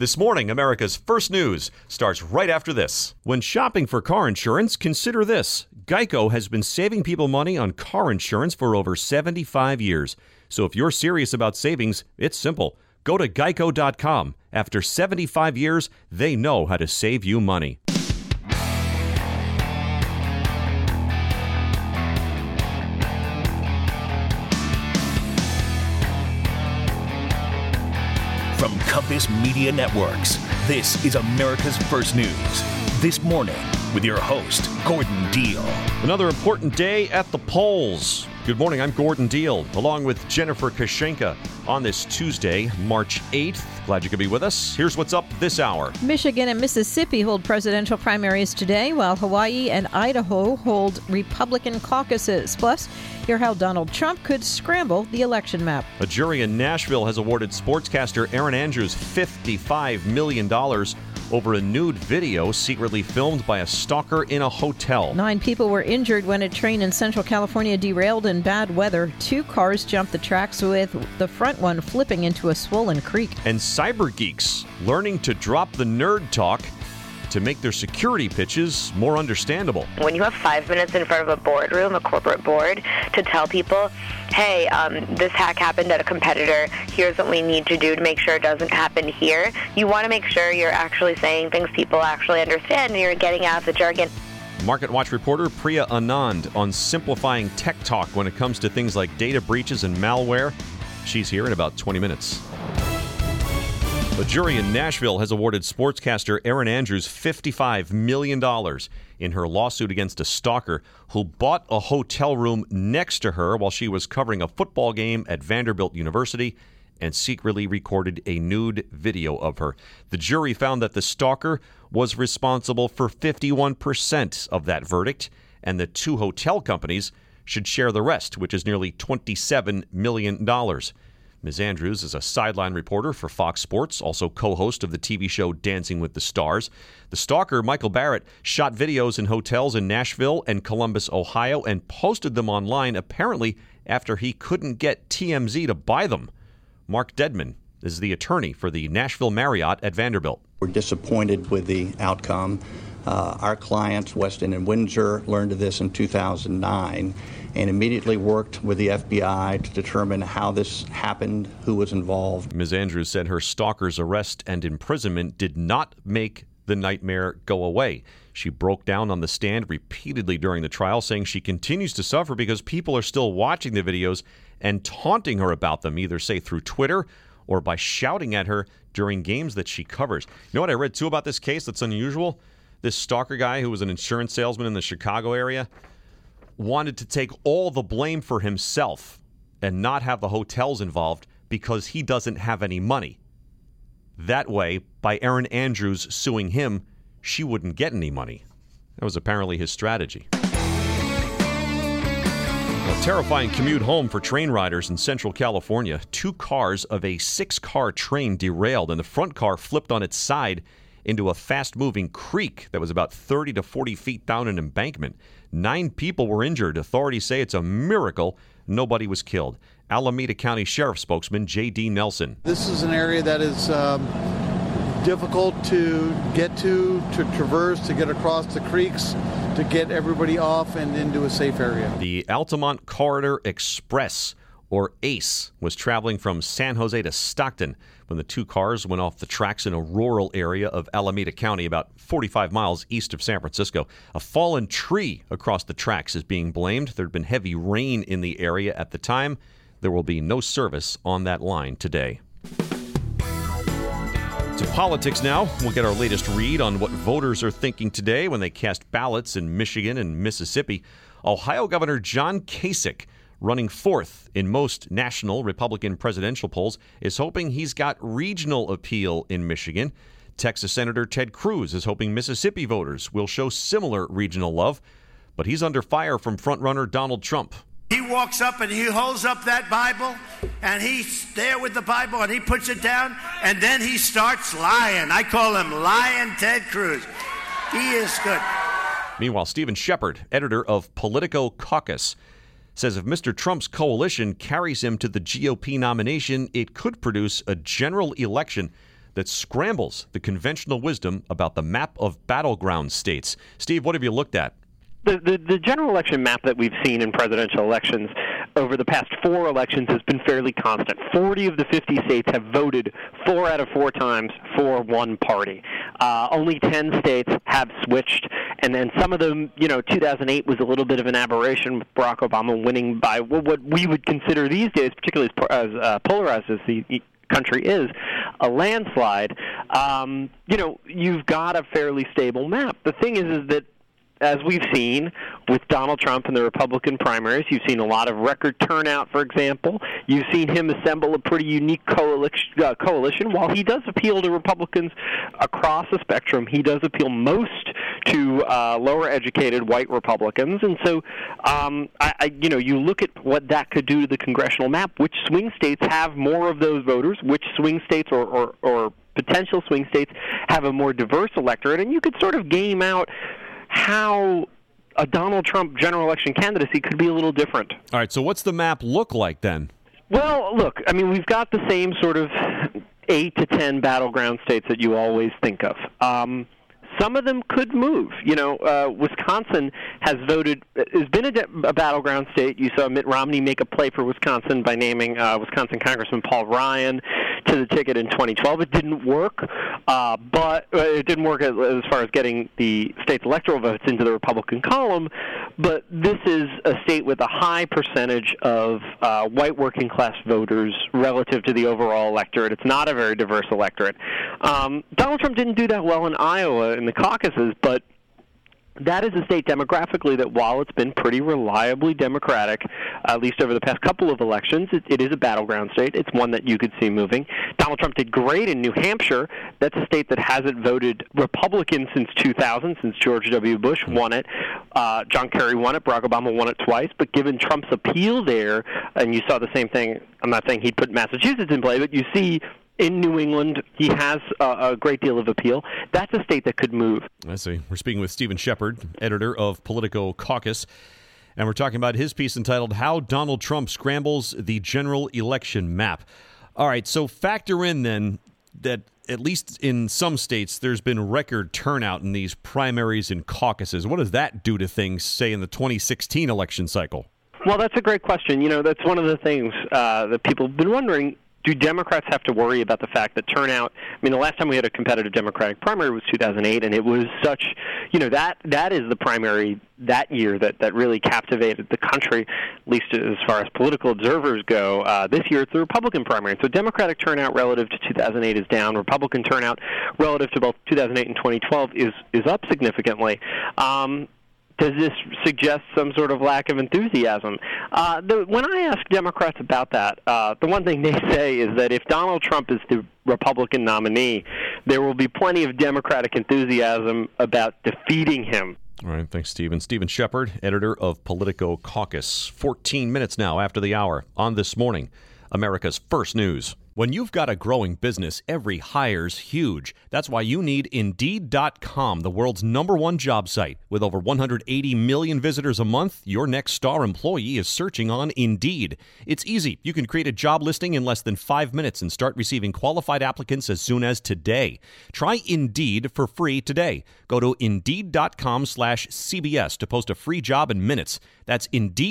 This morning, America's first news starts right after this. When shopping for car insurance, consider this. Geico has been saving people money on car insurance for over 75 years. So if you're serious about savings, it's simple. Go to geico.com. After 75 years, they know how to save you money. From Compass Media Networks, this is America's First News. This morning, with your host, Gordon Deal. Another important day at the polls. Good morning, I'm Gordon Deal, along with Jennifer Kashenka on this Tuesday, March 8th. Glad you could be with us. Here's what's up this hour. Michigan and Mississippi hold presidential primaries today, while Hawaii and Idaho hold Republican caucuses. Plus, hear how Donald Trump could scramble the election map. A jury in Nashville has awarded sportscaster Erin Andrews $55 million over a nude video secretly filmed by a stalker in a hotel. 9 people were injured when a train in Central California derailed in bad weather. 2 cars jumped the tracks, with the front one flipping into a swollen creek. And cyber geeks learning to drop the nerd talk to make their security pitches more understandable. When you have 5 minutes in front of a boardroom, a corporate board, to tell people, hey, this hack happened at a competitor, here's what we need to do to make sure it doesn't happen here, you want to make sure you're actually saying things people actually understand and you're getting out of the jargon. Market Watch reporter Priya Anand on simplifying tech talk when it comes to things like data breaches and malware. She's here in about 20 minutes. A jury in Nashville has awarded sportscaster Erin Andrews $55 million in her lawsuit against a stalker who bought a hotel room next to her while she was covering a football game at Vanderbilt University and secretly recorded a nude video of her. The jury found that the stalker was responsible for 51% of that verdict, and the 2 hotel companies should share the rest, which is nearly $27 million. Ms. Andrews is a sideline reporter for Fox Sports, also co-host of the TV show Dancing with the Stars. The stalker, Michael Barrett, shot videos in hotels in Nashville and Columbus, Ohio, and posted them online, apparently after he couldn't get TMZ to buy them. Mark Dedman is the attorney for the Nashville Marriott at Vanderbilt. We're disappointed with the outcome. Our clients, Westin and Windsor, learned of this in 2009 and immediately worked with the FBI to determine how this happened, who was involved. Ms. Andrews said her stalker's arrest and imprisonment did not make the nightmare go away. She broke down on the stand repeatedly during the trial, saying she continues to suffer because people are still watching the videos and taunting her about them, either, say, through Twitter or by shouting at her during games that she covers. You know what I read, too, about this case that's unusual? This stalker guy who was an insurance salesman in the Chicago area wanted to take all the blame for himself and not have the hotels involved because he doesn't have any money. That way, by Erin Andrews suing him, she wouldn't get any money. That was apparently his strategy. A terrifying commute home for train riders in Central California. 2 cars of a 6-car train derailed, and the front car flipped on its side into a fast-moving creek that was about 30 to 40 feet down an embankment. 9 people were injured. Authorities say it's a miracle nobody was killed. Alameda County Sheriff spokesman J.D. Nelson. This is an area that is difficult to get to traverse, to get across the creeks, to get everybody off and into a safe area. The Altamont Corridor Express, or ACE, was traveling from San Jose to Stockton when the 2 cars went off the tracks in a rural area of Alameda County, about 45 miles east of San Francisco. A fallen tree across the tracks is being blamed. There had been heavy rain in the area at the time. There will be no service on that line today. To politics now. We'll get our latest read on what voters are thinking today when they cast ballots in Michigan and Mississippi. Ohio Governor John Kasich, running 4th in most national Republican presidential polls, is hoping he's got regional appeal in Michigan. Texas Senator Ted Cruz is hoping Mississippi voters will show similar regional love, but he's under fire from frontrunner Donald Trump. He walks up and he holds up that Bible, and he's there with the Bible, and he puts it down, and then he starts lying. I call him Lying Ted Cruz. He is good. Meanwhile, Stephen Shepard, editor of Politico Caucus, says if Mr. Trump's coalition carries him to the GOP nomination, it could produce a general election that scrambles the conventional wisdom about the map of battleground states. Steve, what have you looked at? The general election map that we've seen in presidential elections over the past 4 elections has been fairly constant. 40 of the 50 states have voted 4 out of 4 times for one party. Only 10 states have switched, and then some of them, 2008 was a little bit of an aberration with Barack Obama winning by what we would consider these days, particularly as polarized as the country is, a landslide. You've got a fairly stable map. The thing is that, as we've seen with Donald Trump in the Republican primaries, you've seen a lot of record turnout, for example. You've seen him assemble a pretty unique coalition. While he does appeal to Republicans across the spectrum, he does appeal most to lower-educated white Republicans. And so, you look at what that could do to the congressional map. Which swing states have more of those voters? Which swing states or potential swing states have a more diverse electorate? And you could sort of game out how a Donald Trump general election candidacy could be a little different. All right, so what's the map look like then? Well, look, we've got the same sort of 8 to 10 battleground states that you always think of. Some of them could move. Wisconsin has been a battleground state. You saw Mitt Romney make a play for Wisconsin by naming Wisconsin Congressman Paul Ryan to the ticket in 2012. It didn't work, but it didn't work as far as getting the state's electoral votes into the Republican column. But this is a state with a high percentage of white working-class voters relative to the overall electorate. It's not a very diverse electorate. Donald Trump didn't do that well in Iowa in the caucuses, but that is a state demographically that, while it's been pretty reliably Democratic, at least over the past couple of elections, it is a battleground state. It's one that you could see moving. Donald Trump did great in New Hampshire. That's a state that hasn't voted Republican since 2000, since George W. Bush won it. John Kerry won it. Barack Obama won it twice. But given Trump's appeal there, and you saw the same thing, I'm not saying he'd put Massachusetts in play, but you see in New England, he has a great deal of appeal. That's a state that could move. I see. We're speaking with Stephen Shepard, editor of Politico Caucus, and we're talking about his piece entitled How Donald Trump Scrambles the General Election Map. All right, so factor in then that at least in some states there's been record turnout in these primaries and caucuses. What does that do to things, say, in the 2016 election cycle? Well, that's a great question. That's one of the things that people have been wondering. Do Democrats have to worry about the fact that turnout? The last time we had a competitive Democratic primary was 2008, and it was such, that is the primary that year that really captivated the country, at least as far as political observers go. This year it's the Republican primary. So Democratic turnout relative to 2008 is down. Republican turnout relative to both 2008 and 2012 is up significantly. Does this suggest some sort of lack of enthusiasm? When I ask Democrats about that, the one thing they say is that if Donald Trump is the Republican nominee, there will be plenty of Democratic enthusiasm about defeating him. All right, thanks, Stephen. Stephen Shepard, editor of Politico Caucus. 14 minutes now after the hour on This Morning, America's First News. When you've got a growing business, every hire's huge. That's why you need Indeed.com, the world's #1 job site. With over 180 million visitors a month, your next star employee is searching on Indeed. It's easy. You can create a job listing in less than 5 minutes and start receiving qualified applicants as soon as today. Try Indeed for free today. Go to Indeed.com/CBS to post a free job in minutes. That's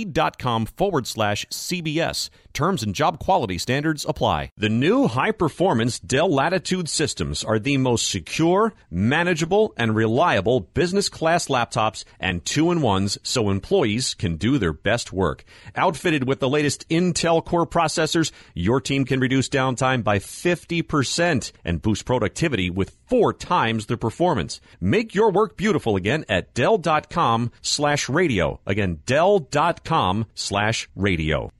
Indeed.com/CBS. Terms and job quality standards apply. The new high-performance Dell Latitude systems are the most secure, manageable, and reliable business-class laptops and 2-in-1s so employees can do their best work. Outfitted with the latest Intel Core processors, your team can reduce downtime by 50% and boost productivity with 4 times the performance. Make your work beautiful again at Dell.com/radio. Again, Dell.com/radio.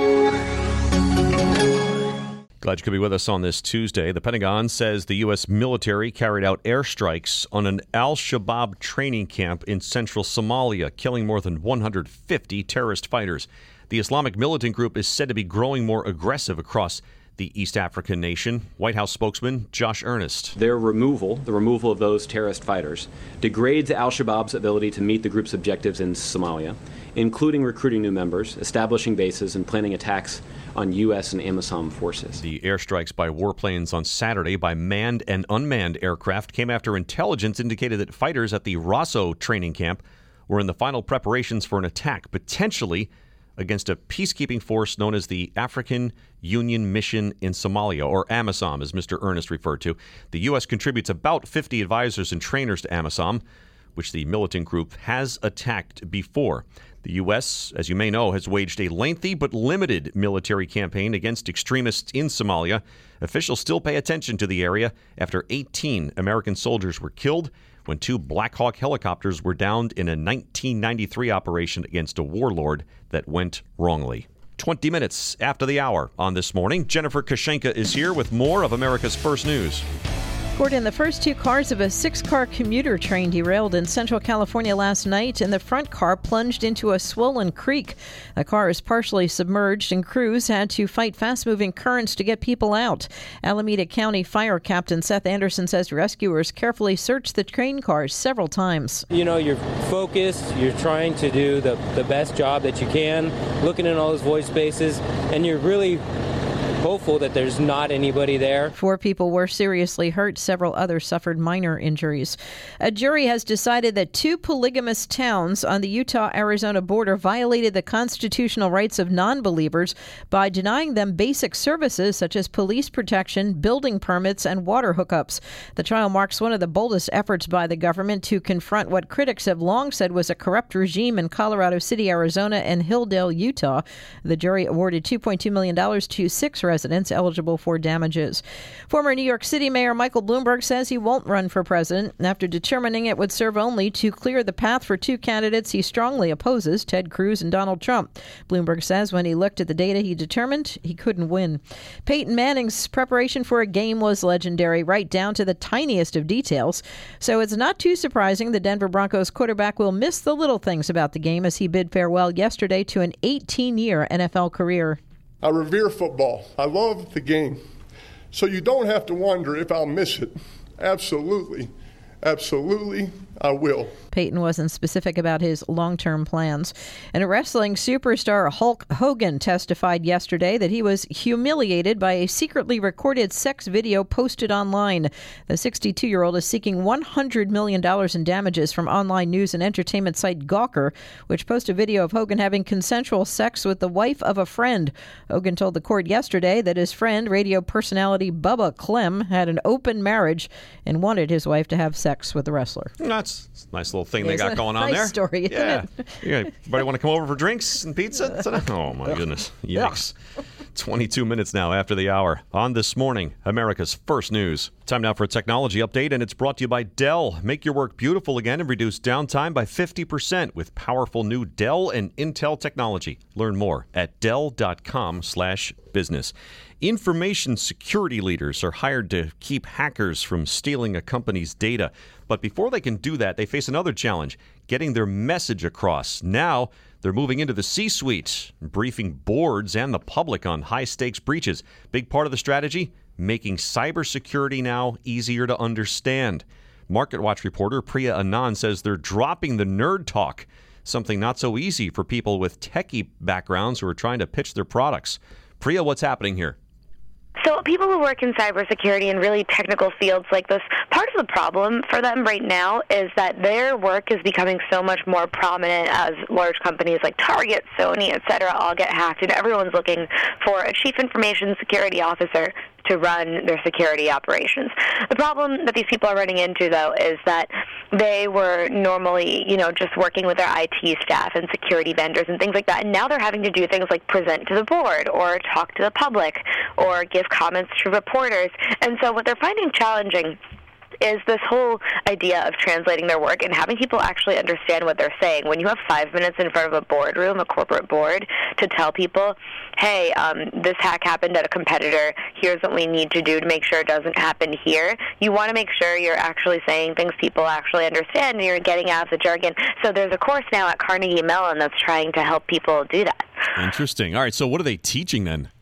Glad you could be with us on this Tuesday. The Pentagon says the U.S. military carried out airstrikes on an al-Shabaab training camp in central Somalia, killing more than 150 terrorist fighters. The Islamic militant group is said to be growing more aggressive across the East African nation. White House spokesman Josh Earnest. Their removal, the removal of those terrorist fighters, degrades al-Shabaab's ability to meet the group's objectives in Somalia, including recruiting new members, establishing bases, and planning attacks on U.S. and AMISOM forces. The airstrikes by warplanes on Saturday by manned and unmanned aircraft came after intelligence indicated that fighters at the Rosso training camp were in the final preparations for an attack, potentially against a peacekeeping force known as the African Union Mission in Somalia, or AMISOM, as Mr. Earnest referred to. The U.S. contributes about 50 advisors and trainers to AMISOM, which the militant group has attacked before. The U.S., as you may know, has waged a lengthy but limited military campaign against extremists in Somalia. Officials still pay attention to the area after 18 American soldiers were killed when 2 Black Hawk helicopters were downed in a 1993 operation against a warlord that went wrongly. 20 minutes after the hour on This Morning, Jennifer Kashenka is here with more of America's First News. Gordon, the first 2 cars of a 6-car commuter train derailed in Central California last night, and the front car plunged into a swollen creek. The car is partially submerged, and crews had to fight fast-moving currents to get people out. Alameda County Fire Captain Seth Anderson says rescuers carefully searched the train cars several times. You know, you're focused, you're trying to do the best job that you can, looking in all those void spaces, and you're really hopeful that there's not anybody there. 4 people were seriously hurt. Several others suffered minor injuries. A jury has decided that 2 polygamous towns on the Utah-Arizona border violated the constitutional rights of non-believers by denying them basic services such as police protection, building permits, and water hookups. The trial marks one of the boldest efforts by the government to confront what critics have long said was a corrupt regime in Colorado City, Arizona, and Hilldale, Utah. The jury awarded $2.2 million to 6 residents eligible for damages. Former New York City Mayor Michael Bloomberg says he won't run for president after determining it would serve only to clear the path for 2 candidates he strongly opposes, Ted Cruz and Donald Trump. Bloomberg says when he looked at the data, he determined he couldn't win. Peyton Manning's preparation for a game was legendary, right down to the tiniest of details. So it's not too surprising the Denver Broncos quarterback will miss the little things about the game as he bid farewell yesterday to an 18-year NFL career. I revere football. I love the game. So you don't have to wonder if I'll miss it. Absolutely. Absolutely, I will. Peyton wasn't specific about his long-term plans. And wrestling superstar Hulk Hogan testified yesterday that he was humiliated by a secretly recorded sex video posted online. The 62-year-old is seeking $100 million in damages from online news and entertainment site Gawker, which posted a video of Hogan having consensual sex with the wife of a friend. Hogan told the court yesterday that his friend, radio personality Bubba Clem, had an open marriage and wanted his wife to have sex with the wrestler. That's a nice little thing they got going on nice there. Story, isn't it? Everybody want to come over for drinks and pizza? Oh, my goodness. Yikes. 22 minutes now after the hour. On This Morning, America's First News. Time now for a technology update, and it's brought to you by Dell. Make your work beautiful again and reduce downtime by 50% with powerful new Dell and Intel technology. Learn more at dell.com/business. Information security leaders are hired to keep hackers from stealing a company's data. But before they can do that, they face another challenge, getting their message across. Now, they're moving into the C-suite, briefing boards and the public on high-stakes breaches. Big part of the strategy, making cybersecurity now easier to understand. MarketWatch reporter Priya Anand says they're dropping the nerd talk, something not so easy for people with techie backgrounds who are trying to pitch their products. Priya, what's happening here? So people who work in cybersecurity and really technical fields like this, part of the problem for them right now is that their work is becoming so much more prominent as large companies like Target, Sony, etc. all get hacked, and everyone's looking for a chief information security officer to run their security operations. The problem that these people are running into, though, is that they were normally, just working with their IT staff and security vendors and things like that, and now they're having to do things like present to the board or talk to the public or give comments to reporters. And so what they're finding challenging is this whole idea of translating their work and having people actually understand what they're saying. When you have 5 minutes in front of a boardroom, a corporate board, to tell people, hey, this hack happened at a competitor, here's what we need to do to make sure it doesn't happen here, you want to make sure you're actually saying things people actually understand and you're getting out of the jargon. So there's a course now at Carnegie Mellon that's trying to help people do that. Interesting. All right, so what are they teaching then?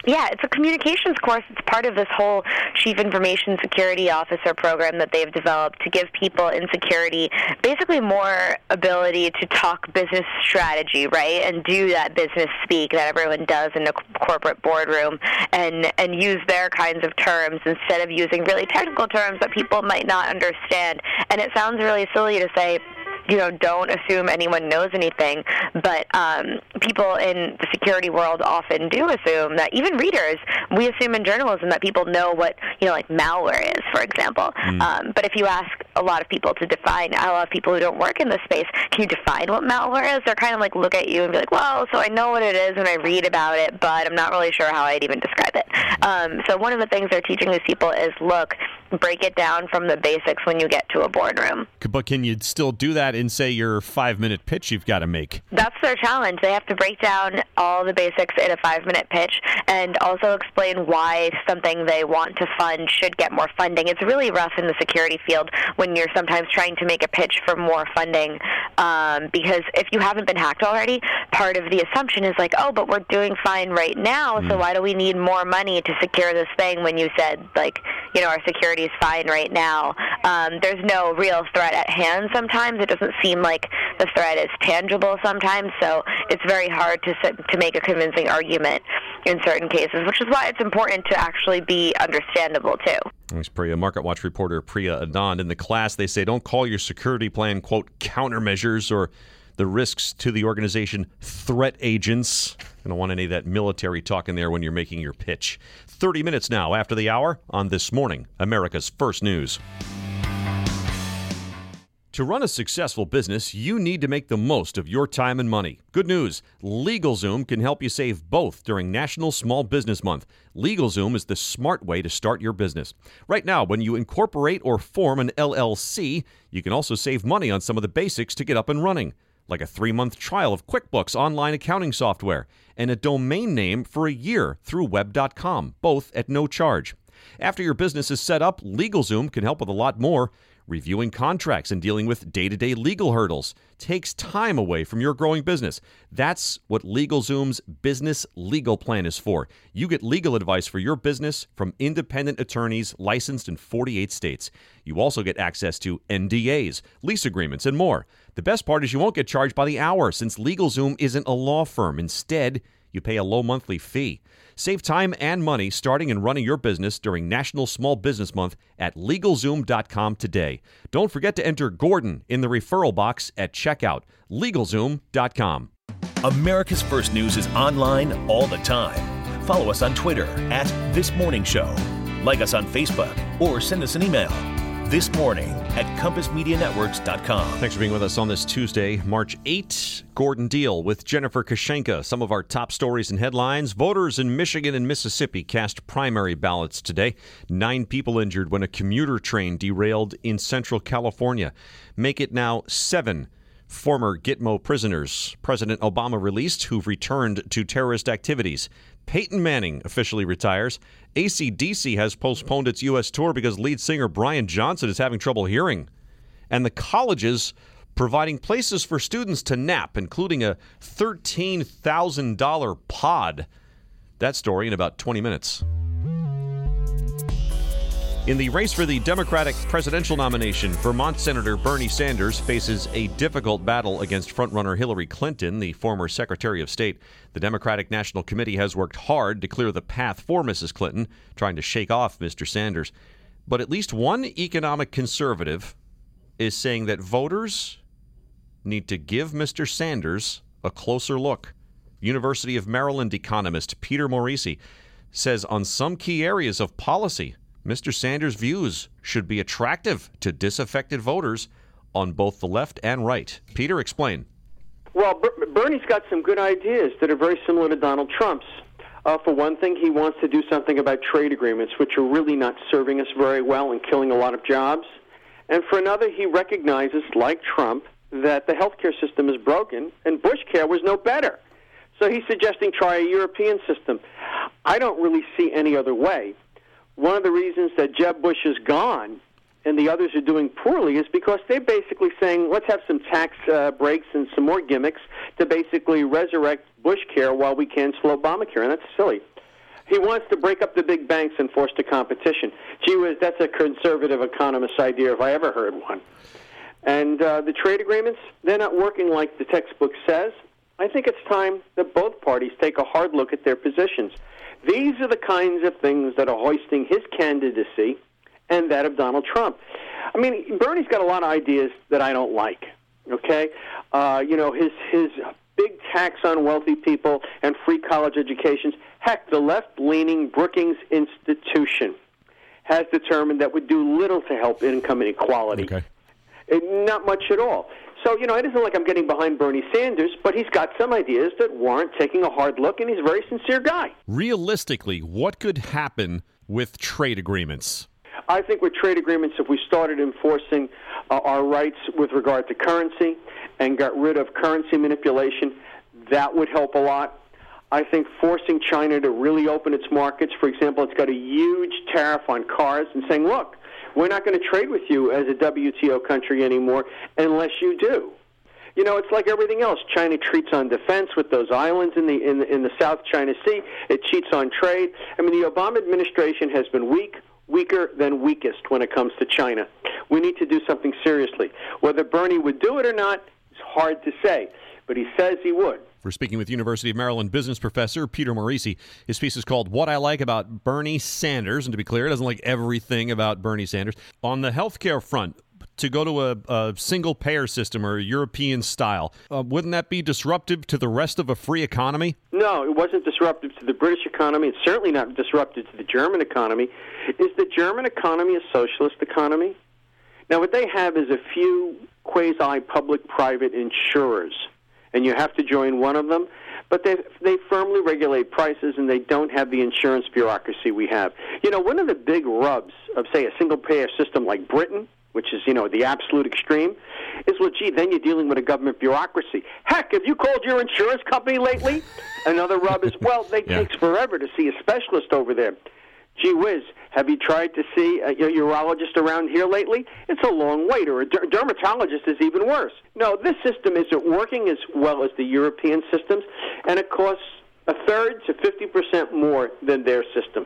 Yeah, it's a communications course. It's part of this whole Chief Information Security Officer program that they've developed to give people in security basically more ability to talk business strategy, right, and do that business speak that everyone does in a corporate boardroom and use their kinds of terms instead of using really technical terms that people might not understand. And it sounds really silly to say, don't assume anyone knows anything, but people in the security world often do assume that, even readers, we assume in journalism that people know what, like malware is, for example. But if you ask a lot of people to define, a lot of people who don't work in this space, can you define what malware is? They're kind of like look at you and be like, well, so I know what it is when I read about it, but I'm not really sure how I'd even describe it. So one of the things they're teaching these people is, look, break it down from the basics when you get to a boardroom. But can you still do that in, say, your 5-minute pitch you've got to make? That's their challenge. They have to break down all the basics in a 5-minute pitch and also explain why something they want to fund should get more funding. It's really rough in the security field when you're sometimes trying to make a pitch for more funding because if you haven't been hacked already, part of the assumption is like, oh, but we're doing fine right now, so why do we need more money to secure this thing when you said, like, our security is fine right now. There's no real threat at hand sometimes. It doesn't seem like the threat is tangible sometimes, so it's very hard to make a convincing argument in certain cases, which is why it's important to actually be understandable, too. Thanks, Priya. MarketWatch reporter Priya Anand. In the class, they say don't call your security plan, quote, countermeasures or the risks to the organization threat agents. I don't want any of that military talk in there when you're making your pitch. 30 minutes now after the hour on This Morning, America's First News. To run a successful business, you need to make the most of your time and money. Good news, LegalZoom can help you save both during National Small Business Month. LegalZoom is the smart way to start your business. Right now, when you incorporate or form an LLC, you can also save money on some of the basics to get up and running, like a 3-month trial of QuickBooks online accounting software and a domain name for a year through web.com, both at no charge. After your business is set up, LegalZoom can help with a lot more. Reviewing contracts and dealing with day-to-day legal hurdles takes time away from your growing business. That's what LegalZoom's Business Legal Plan is for. You get legal advice for your business from independent attorneys licensed in 48 states. You also get access to NDAs, lease agreements, and more. The best part is you won't get charged by the hour since LegalZoom isn't a law firm. Instead, you pay a low monthly fee. Save time and money starting and running your business during National Small Business Month at LegalZoom.com today. Don't forget to enter Gordon in the referral box at checkout. LegalZoom.com. America's First News is online all the time. Follow us on Twitter @ThisMorningShow. Like us on Facebook or send us an email. This Morning at CompassMediaNetworks.com. Thanks for being with us on this Tuesday, March 8. Gordon Deal with Jennifer Kashenka. Some of our top stories and headlines. Voters in Michigan and Mississippi cast primary ballots today. 9 people injured when a commuter train derailed in Central California. Make it now 7 former Gitmo prisoners President Obama released who've returned to terrorist activities. Peyton Manning officially retires. AC/DC has postponed its U.S. tour because lead singer Brian Johnson is having trouble hearing. And the colleges providing places for students to nap, including a $13,000 pod. That story in about 20 minutes. In the race for the Democratic presidential nomination, Vermont Senator Bernie Sanders faces a difficult battle against frontrunner Hillary Clinton, the former Secretary of State. The Democratic National Committee has worked hard to clear the path for Mrs. Clinton, trying to shake off Mr. Sanders. But at least one economic conservative is saying that voters need to give Mr. Sanders a closer look. University of Maryland economist Peter Morisi says on some key areas of policy, Mr. Sanders' views should be attractive to disaffected voters on both the left and right. Peter, explain. Well, Bernie's got some good ideas that are very similar to Donald Trump's. For one thing, he wants to do something about trade agreements, which are really not serving us very well and killing a lot of jobs. And for another, he recognizes, like Trump, that the healthcare system is broken, and Bush Care was no better. So he's suggesting try a European system. I don't really see any other way. One of the reasons that Jeb Bush is gone and the others are doing poorly is because they're basically saying, let's have some tax breaks and some more gimmicks to basically resurrect Bush Care while we cancel Obamacare, and that's silly. He wants to break up the big banks and force the competition. Gee whiz, that's a conservative economist idea if I ever heard one. And the trade agreements, they're not working like the textbook says. I think it's time that both parties take a hard look at their positions. These are the kinds of things that are hoisting his candidacy and that of Donald Trump. I mean, Bernie's got a lot of ideas that I don't like, okay? His big tax on wealthy people and free college educations. Heck, the left-leaning Brookings Institution has determined that would do little to help income inequality. Okay. Not much at all. So, it isn't like I'm getting behind Bernie Sanders, but he's got some ideas that warrant taking a hard look, and he's a very sincere guy. Realistically, what could happen with trade agreements? I think with trade agreements, if we started enforcing our rights with regard to currency and got rid of currency manipulation, that would help a lot. I think forcing China to really open its markets, for example, it's got a huge tariff on cars, and saying, look, we're not going to trade with you as a WTO country anymore unless you do. It's like everything else. China treats on defense with those islands in the South China Sea. It cheats on trade. I mean, the Obama administration has been weaker than weakest when it comes to China. We need to do something seriously. Whether Bernie would do it or not is hard to say, but he says he would. We're speaking with University of Maryland business professor Peter Morici. His piece is called What I Like About Bernie Sanders. And to be clear, he doesn't like everything about Bernie Sanders. On the healthcare front, to go to a single-payer system or a European style, wouldn't that be disruptive to the rest of a free economy? No, it wasn't disruptive to the British economy. It's certainly not disruptive to the German economy. Is the German economy a socialist economy? Now, what they have is a few quasi-public-private insurers, and you have to join one of them. But they firmly regulate prices, and they don't have the insurance bureaucracy we have. One of the big rubs of, say, a single-payer system like Britain, which is, the absolute extreme, is, then you're dealing with a government bureaucracy. Heck, have you called your insurance company lately? Another rub is, it takes forever to see a specialist over there. Gee whiz, have you tried to see a urologist around here lately? It's a long wait, or a dermatologist is even worse. No, this system isn't working as well as the European systems, and it costs a third to 50% more than their systems.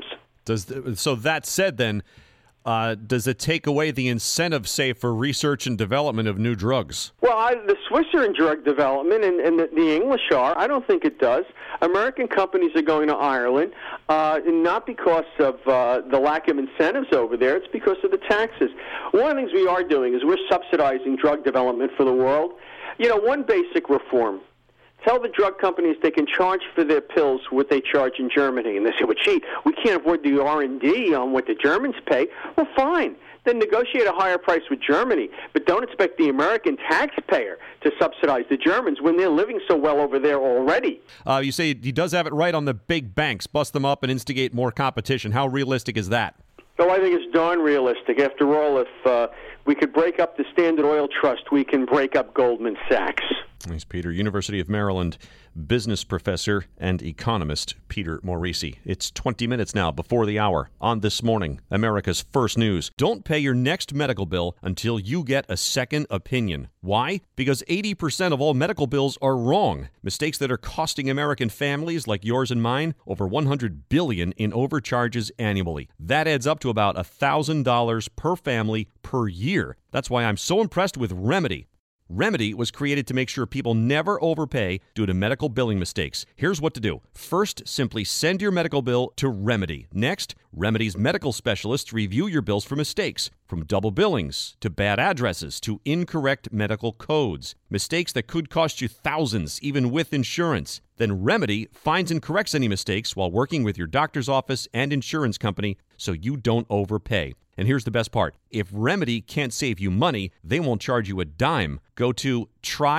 So that said, then, does it take away the incentive, say, for research and development of new drugs? Well, the Swiss are in drug development, and the English are. I don't think it does. American companies are going to Ireland, not because of the lack of incentives over there. It's because of the taxes. One of the things we are doing is we're subsidizing drug development for the world. One basic reform. Tell the drug companies they can charge for their pills what they charge in Germany. And they say, we can't afford the R&D on what the Germans pay. Well, fine. Then negotiate a higher price with Germany. But don't expect the American taxpayer to subsidize the Germans when they're living so well over there already. You say he does have it right on the big banks, bust them up and instigate more competition. How realistic is that? So I think it's darn realistic. After all, if we could break up the Standard Oil Trust, we can break up Goldman Sachs. Thanks, Peter. University of Maryland business professor and economist Peter Morici. It's 20 minutes now before the hour on This Morning, America's First News. Don't pay your next medical bill until you get a second opinion. Why? Because 80% of all medical bills are wrong. Mistakes that are costing American families like yours and mine over $100 billion in overcharges annually. That adds up to about $1,000 per family per year. That's why I'm so impressed with Remedy. Remedy was created to make sure people never overpay due to medical billing mistakes. Here's what to do. First, simply send your medical bill to Remedy. Next, Remedy's medical specialists review your bills for mistakes, from double billings to bad addresses to incorrect medical codes. Mistakes that could cost you thousands, even with insurance. Then Remedy finds and corrects any mistakes while working with your doctor's office and insurance company so you don't overpay. And here's the best part. If Remedy can't save you money, they won't charge you a dime. Go to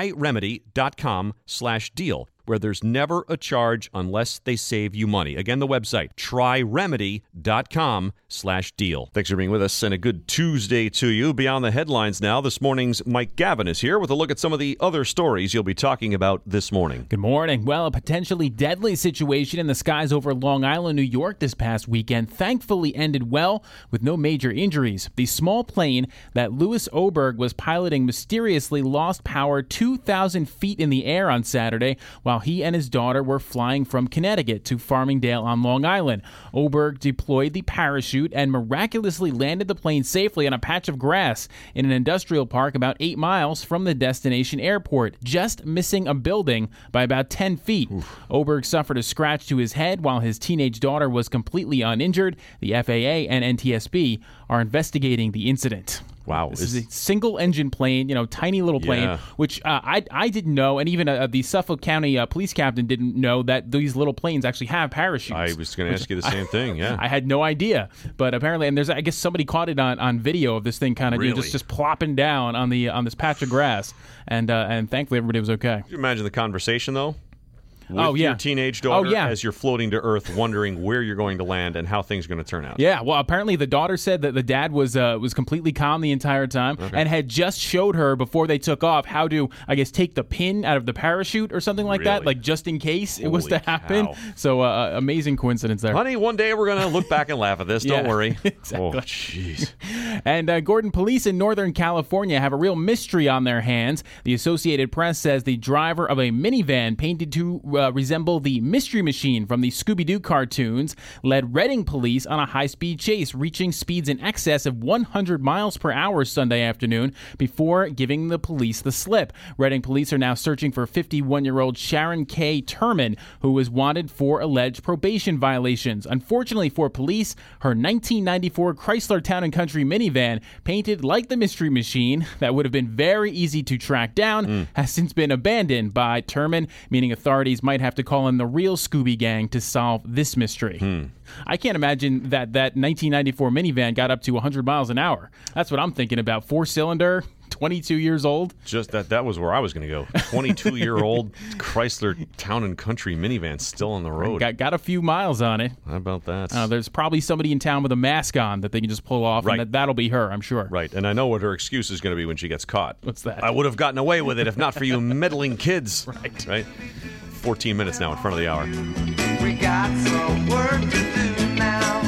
tryremedy.com/deal, where there's never a charge unless they save you money. Again, the website, tryremedy.com/deal. Thanks for being with us, and a good Tuesday to you. Beyond the headlines now, this morning's Mike Gavin is here with a look at some of the other stories you'll be talking about this morning. Good morning. Well, a potentially deadly situation in the skies over Long Island, New York this past weekend thankfully ended well with no major injuries. The small plane that Louis Oberg was piloting mysteriously lost power 2,000 feet in the air on Saturday while while he and his daughter were flying from Connecticut to Farmingdale on Long Island. Oberg deployed the parachute and miraculously landed the plane safely on a patch of grass in an industrial park about 8 miles from the destination airport, just missing a building by about 10 feet. Oberg suffered a scratch to his head while his teenage daughter was completely uninjured. The FAA and NTSB are investigating the incident. Wow. This is a single-engine plane, tiny little plane, which I didn't know, and even the Suffolk County police captain didn't know that these little planes actually have parachutes. I was going to ask you the same thing, yeah. I had no idea, but apparently, and I guess somebody caught it on video of this thing kind of just plopping down on this patch of grass, and thankfully everybody was okay. Can you imagine the conversation, though? With your teenage daughter as you're floating to Earth, wondering where you're going to land and how things are going to turn out. Yeah, well, apparently the daughter said that the dad was completely calm the entire time and had just showed her before they took off how to, I guess, take the pin out of the parachute or something like that, like just in case it was to happen. So amazing coincidence there. Honey, one day we're going to look back and laugh at this. Don't worry. Exactly. Oh, jeez. And Gordon, police in Northern California have a real mystery on their hands. The Associated Press says the driver of a minivan painted to resemble the Mystery Machine from the Scooby-Doo cartoons led Reading police on a high-speed chase, reaching speeds in excess of 100 miles per hour Sunday afternoon before giving the police the slip. Reading police are now searching for 51-year-old Sharon K. Turman, who was wanted for alleged probation violations. Unfortunately for police, her 1994 Chrysler Town & Country minivan, painted like the Mystery Machine, that would have been very easy to track down, has since been abandoned by Turman, meaning authorities might have to call in the real Scooby Gang to solve this mystery. I can't imagine that 1994 minivan got up to 100 miles an hour. That's what I'm thinking about. 4-cylinder, 22 years old. Just that was where I was going to go. 22-year-old Chrysler Town & Country minivan still on the road. Got a few miles on it. How about that? There's probably somebody in town with a mask on that they can just pull off, and that'll be her, I'm sure. Right, and I know what her excuse is going to be when she gets caught. What's that? I would have gotten away with it if not for you meddling kids. Right. 14 minutes now in front of the hour. We got some work to do now.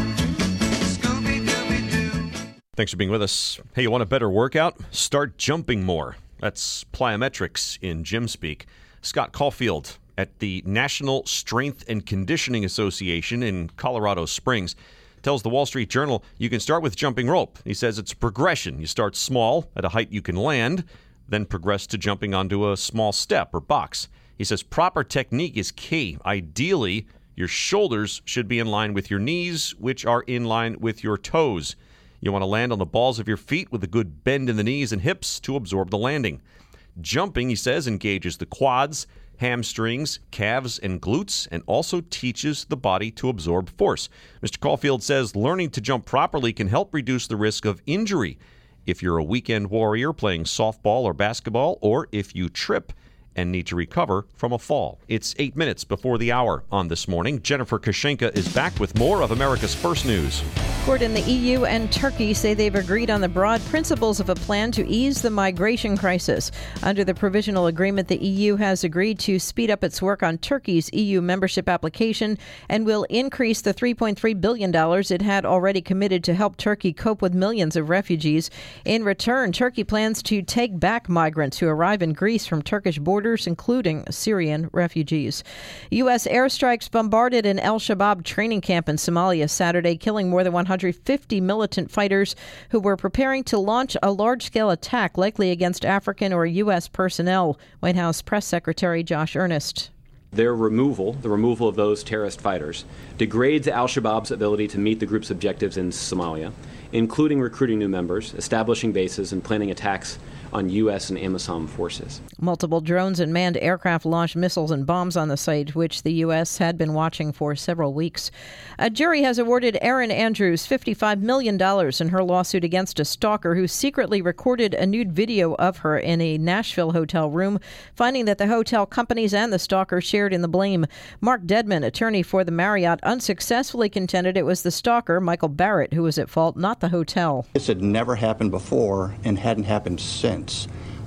Scooby-Dooby-Doo. Thanks for being with us. Hey, you want a better workout? Start jumping more. That's plyometrics in gym speak. Scott Caulfield at the National Strength and Conditioning Association in Colorado Springs tells the Wall Street Journal you can start with jumping rope. He says it's progression. You start small at a height you can land, then progress to jumping onto a small step or box. He says proper technique is key. Ideally, your shoulders should be in line with your knees, which are in line with your toes. You want to land on the balls of your feet with a good bend in the knees and hips to absorb the landing. Jumping, he says, engages the quads, hamstrings, calves, and glutes, and also teaches the body to absorb force. Mr. Caulfield says learning to jump properly can help reduce the risk of injury if you're a weekend warrior playing softball or basketball, or if you trip and need to recover from a fall. It's 8 minutes before the hour on This Morning. Jennifer Kashenka is back with more of America's First News. Gordon, the EU and Turkey say they've agreed on the broad principles of a plan to ease the migration crisis. Under the provisional agreement, the EU has agreed to speed up its work on Turkey's EU membership application and will increase the $3.3 billion it had already committed to help Turkey cope with millions of refugees. In return, Turkey plans to take back migrants who arrive in Greece from Turkish borders, including Syrian refugees. U.S. airstrikes bombarded an al-Shabaab training camp in Somalia Saturday, killing more than 150 militant fighters who were preparing to launch a large-scale attack, likely against African or U.S. personnel. White House Press Secretary Josh Earnest. Their removal, the removal of those terrorist fighters, degrades al-Shabaab's ability to meet the group's objectives in Somalia, including recruiting new members, establishing bases, and planning attacks on U.S. and AMISOM forces. Multiple drones and manned aircraft launched missiles and bombs on the site, which the U.S. had been watching for several weeks. A jury has awarded Erin Andrews $55 million in her lawsuit against a stalker who secretly recorded a nude video of her in a Nashville hotel room, finding that the hotel companies and the stalker shared in the blame. Mark Dedman, attorney for the Marriott, unsuccessfully contended it was the stalker, Michael Barrett, who was at fault, not the hotel. This had never happened before and hadn't happened since.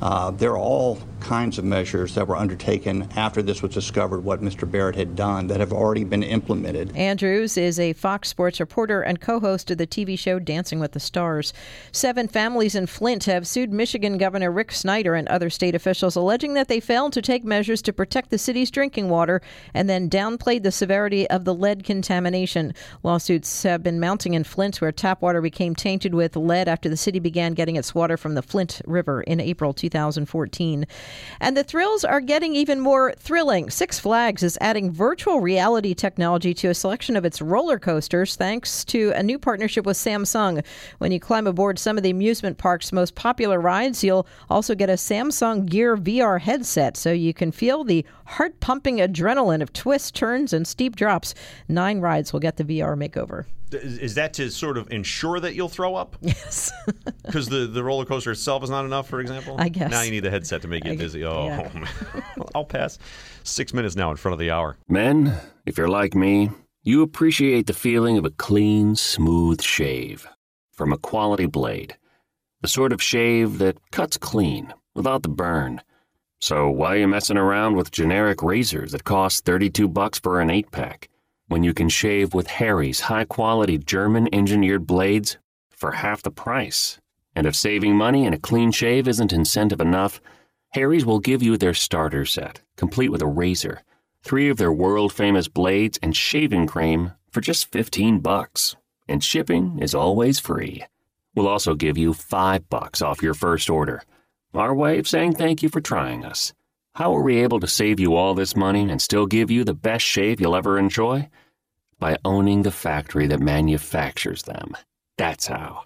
There are all kinds of measures that were undertaken after this was discovered, what Mr. Barrett had done, that have already been implemented. Andrews is a Fox Sports reporter and co-host of the TV show Dancing with the Stars. 7 families in Flint have sued Michigan Governor Rick Snyder and other state officials, alleging that they failed to take measures to protect the city's drinking water and then downplayed the severity of the lead contamination. Lawsuits have been mounting in Flint, where tap water became tainted with lead after the city began getting its water from the Flint River in April 2014. And the thrills are getting even more thrilling. Six Flags is adding virtual reality technology to a selection of its roller coasters thanks to a new partnership with Samsung. When you climb aboard some of the amusement park's most popular rides, you'll also get a Samsung Gear VR headset so you can feel the heart-pumping adrenaline of twists, turns, and steep drops. 9 rides will get the VR makeover. Is that to sort of ensure that you'll throw up? Yes. Because the roller coaster itself is not enough, for example? I guess. Now you need the headset to make you dizzy. Oh, yeah. man. I'll pass. 6 minutes now in front of the hour. Men, if you're like me, you appreciate the feeling of a clean, smooth shave from a quality blade. The sort of shave that cuts clean, without the burn. So why are you messing around with generic razors that cost $32 for an 8-pack? When you can shave with Harry's high-quality German-engineered blades for half the price. And if saving money and a clean shave isn't incentive enough, Harry's will give you their starter set, complete with a razor, 3 of their world-famous blades, and shaving cream for just $15. And shipping is always free. We'll also give you $5 off your first order. Our way of saying thank you for trying us. How are we able to save you all this money and still give you the best shave you'll ever enjoy? By owning the factory that manufactures them. That's how.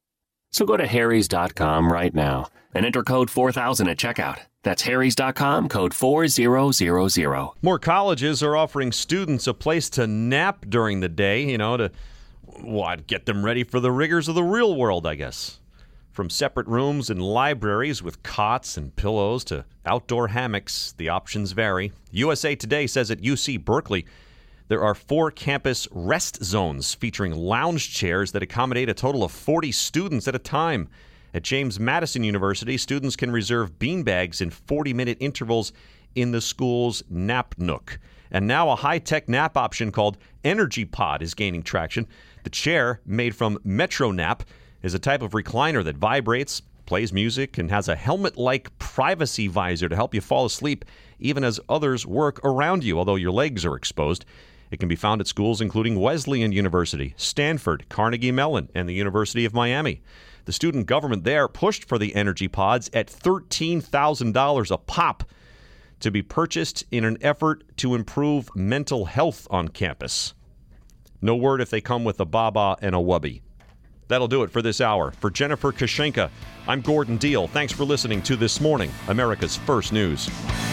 So go to harrys.com right now and enter code 4000 at checkout. That's harrys.com, code 4000. More colleges are offering students a place to nap during the day, to get them ready for the rigors of the real world, I guess. From separate rooms and libraries with cots and pillows to outdoor hammocks, the options vary. USA Today says at UC Berkeley, there are 4 campus rest zones featuring lounge chairs that accommodate a total of 40 students at a time. At James Madison University, students can reserve beanbags in 40-minute intervals in the school's nap nook. And now a high-tech nap option called Energy Pod is gaining traction. The chair, made from MetroNap, is a type of recliner that vibrates, plays music, and has a helmet-like privacy visor to help you fall asleep even as others work around you, although your legs are exposed. It can be found at schools including Wesleyan University, Stanford, Carnegie Mellon, and the University of Miami. The student government there pushed for the Energy Pods at $13,000 a pop to be purchased in an effort to improve mental health on campus. No word if they come with a baba and a wubby. That'll do it for this hour. For Jennifer Kashenka, I'm Gordon Deal. Thanks for listening to This Morning, America's First News.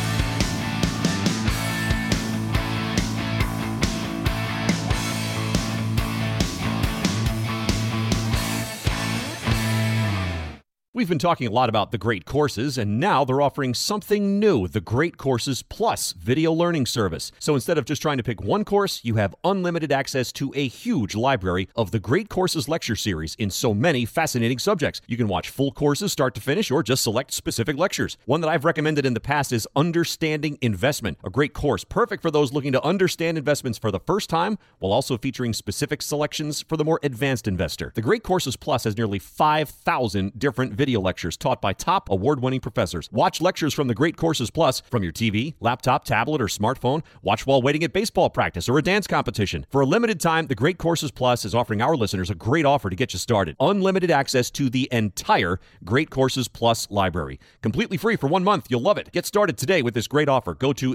We've been talking a lot about the Great Courses, and now they're offering something new, the Great Courses Plus video learning service. So instead of just trying to pick one course, you have unlimited access to a huge library of the Great Courses lecture series in so many fascinating subjects. You can watch full courses start to finish or just select specific lectures. One that I've recommended in the past is Understanding Investment, a great course perfect for those looking to understand investments for the first time, while also featuring specific selections for the more advanced investor. The Great Courses Plus has nearly 5,000 different video lectures taught by top award-winning professors. Watch lectures from the Great Courses Plus from your TV, laptop, tablet, or smartphone. Watch while waiting at baseball practice or a dance competition. For a limited time, the Great Courses Plus is offering our listeners a great offer to get you started. Unlimited access to the entire Great Courses Plus library. Completely free for 1 month. You'll love it. Get started today with this great offer. Go to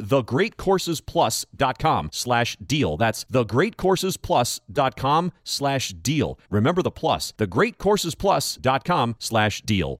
thegreatcoursesplus.com/deal. That's thegreatcoursesplus.com/deal. Remember the plus, thegreatcoursesplus.com/deal.